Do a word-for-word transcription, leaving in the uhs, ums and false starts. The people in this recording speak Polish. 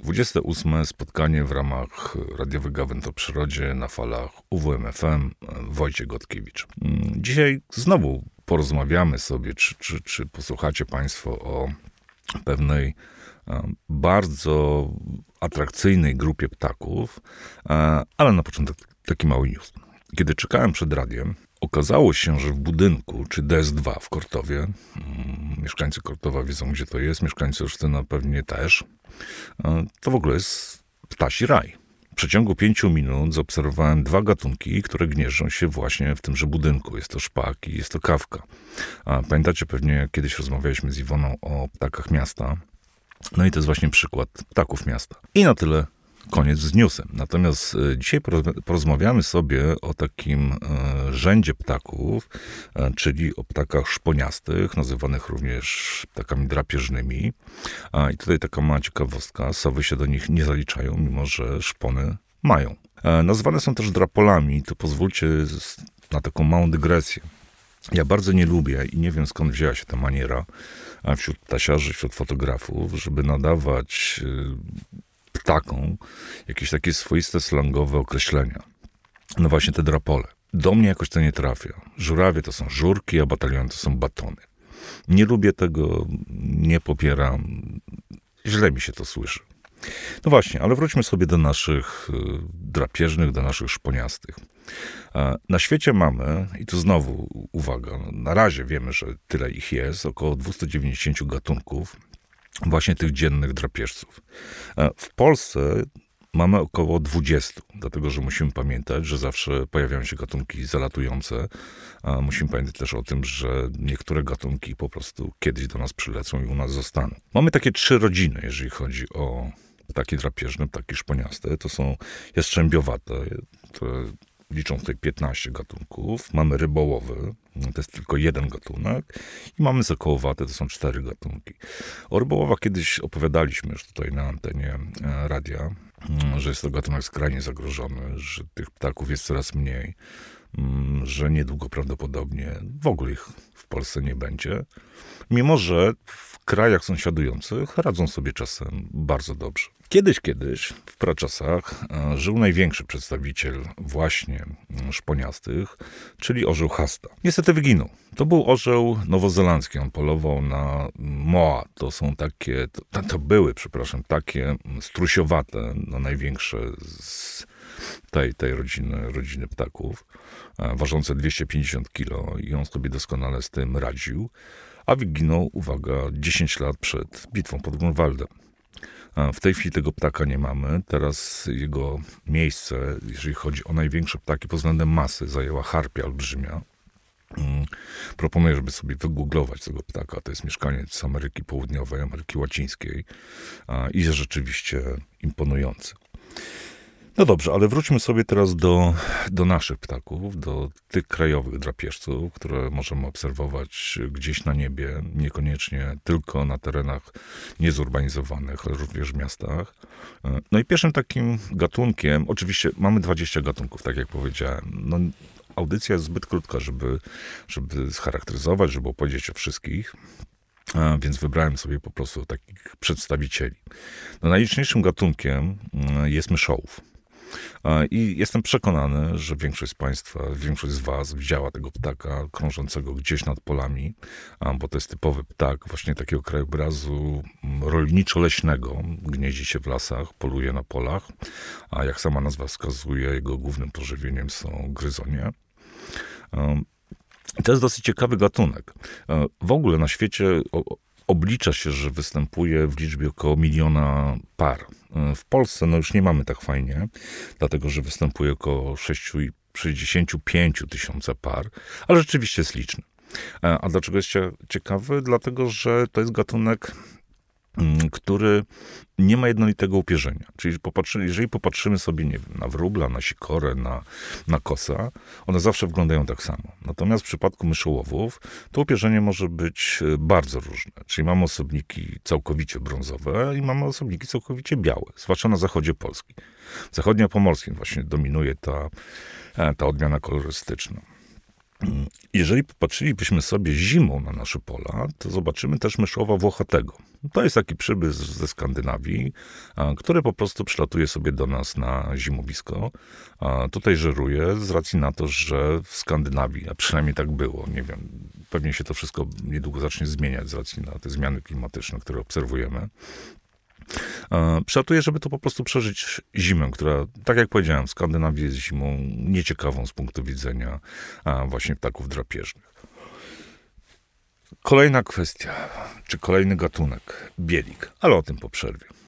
dwudzieste ósme spotkanie w ramach radiowych gawęd o przyrodzie na falach U W M F M. Wojciech Gotkiewicz. Dzisiaj znowu porozmawiamy sobie, czy, czy, czy posłuchacie Państwo o pewnej bardzo atrakcyjnej grupie ptaków, ale na początek taki mały news. Kiedy czekałem przed radiem, okazało się, że w budynku, czy D S dwa w Kortowie, mieszkańcy Kortowa wiedzą, gdzie to jest, mieszkańcy Olsztyna pewnie też, to w ogóle jest ptasi raj. W przeciągu pięciu minut zaobserwowałem dwa gatunki, które gnieżdżą się właśnie w tymże budynku. Jest to szpak i jest to kawka. A pamiętacie, pewnie kiedyś rozmawialiśmy z Iwoną o ptakach miasta. No i to jest właśnie przykład ptaków miasta. I na tyle. Koniec z newsem. Natomiast dzisiaj porozmawiamy sobie o takim rzędzie ptaków, czyli o ptakach szponiastych, nazywanych również ptakami drapieżnymi. I tutaj taka mała ciekawostka, sowy się do nich nie zaliczają, mimo że szpony mają. Nazywane są też drapolami, to pozwólcie na taką małą dygresję. Ja bardzo nie lubię i nie wiem, skąd wzięła się ta maniera wśród ptasiarzy, wśród fotografów, żeby nadawać ptakom jakieś takie swoiste slangowe określenia. No właśnie te drapole. Do mnie jakoś to nie trafia. Żurawie to są żurki, a bataliony to są batony. Nie lubię tego, nie popieram. Źle mi się to słyszy. No właśnie, ale wróćmy sobie do naszych drapieżnych, do naszych szponiastych. Na świecie mamy, i tu znowu uwaga, na razie wiemy, że tyle ich jest, około dwieście dziewięćdziesiąt gatunków, właśnie tych dziennych drapieżców. W Polsce mamy około dwadzieścia, dlatego że musimy pamiętać, że zawsze pojawiają się gatunki zalatujące. Musimy pamiętać też o tym, że niektóre gatunki po prostu kiedyś do nas przylecą i u nas zostaną. Mamy takie trzy rodziny, jeżeli chodzi o ptaki drapieżne, ptaki szponiaste. To są jastrzębiowate, które liczą tutaj piętnaście gatunków. Mamy rybołowy, to jest tylko jeden gatunek. I mamy sokołowate, to są cztery gatunki. O rybołowach kiedyś opowiadaliśmy już tutaj na antenie radia, że jest to gatunek skrajnie zagrożony, że tych ptaków jest coraz mniej, że niedługo prawdopodobnie w ogóle ich w Polsce nie będzie. Mimo że w krajach sąsiadujących radzą sobie czasem bardzo dobrze. Kiedyś, kiedyś, w praczasach, żył największy przedstawiciel właśnie szponiastych, czyli orzeł Hasta. Niestety wyginął. To był orzeł nowozelandzki. On polował na moa. To są takie, to, to były, przepraszam, takie strusiowate, no największe z tej, tej rodziny, rodziny ptaków, ważące dwieście pięćdziesiąt kilo i on sobie doskonale z tym radził. A wyginął, uwaga, dziesięć lat przed bitwą pod Grunwaldem. W tej chwili tego ptaka nie mamy. Teraz jego miejsce, jeżeli chodzi o największe ptaki pod względem masy, zajęła harpia olbrzymia. Proponuję, żeby sobie wygooglować tego ptaka. To jest mieszkaniec z Ameryki Południowej, Ameryki Łacińskiej i jest rzeczywiście imponujący. No dobrze, ale wróćmy sobie teraz do, do naszych ptaków, do tych krajowych drapieżców, które możemy obserwować gdzieś na niebie, niekoniecznie tylko na terenach niezurbanizowanych, ale również w miastach. No i pierwszym takim gatunkiem, oczywiście mamy dwadzieścia gatunków, tak jak powiedziałem. No, audycja jest zbyt krótka, żeby, żeby scharakteryzować, żeby opowiedzieć o wszystkich. A, więc wybrałem sobie po prostu takich przedstawicieli. No, najliczniejszym gatunkiem jest myszołów. I jestem przekonany, że większość z Państwa, większość z Was widziała tego ptaka krążącego gdzieś nad polami, bo to jest typowy ptak właśnie takiego krajobrazu rolniczo-leśnego. Gnieździ się w lasach, poluje na polach, a jak sama nazwa wskazuje, jego głównym pożywieniem są gryzonie. To jest dosyć ciekawy gatunek. W ogóle na świecie oblicza się, że występuje w liczbie około miliona par. W Polsce no już nie mamy tak fajnie, dlatego że występuje około sześćdziesiąt pięć tysięcy par, ale rzeczywiście jest liczny. A dlaczego jest ciekawy? Dlatego, że to jest gatunek, który nie ma jednolitego upierzenia. Czyli popatrzy, jeżeli popatrzymy sobie, nie wiem, na wróbla, na sikorę, na, na kosa, one zawsze wyglądają tak samo. Natomiast w przypadku myszołowów to upierzenie może być bardzo różne. Czyli mamy osobniki całkowicie brązowe i mamy osobniki całkowicie białe, zwłaszcza na zachodzie Polski. W zachodniopomorskim właśnie dominuje ta, ta odmiana kolorystyczna. Jeżeli popatrzylibyśmy sobie zimą na nasze pola, to zobaczymy też myszowa włochatego. To jest taki przybysz ze Skandynawii, który po prostu przylatuje sobie do nas na zimowisko. Tutaj żeruje z racji na to, że w Skandynawii, a przynajmniej tak było, nie wiem, pewnie się to wszystko niedługo zacznie zmieniać z racji na te zmiany klimatyczne, które obserwujemy. Przylatuje, żeby to po prostu przeżyć zimę, która, tak jak powiedziałem, w Skandynawii jest zimą nieciekawą z punktu widzenia właśnie ptaków drapieżnych. Kolejna kwestia, czy kolejny gatunek, bielik, ale o tym po przerwie.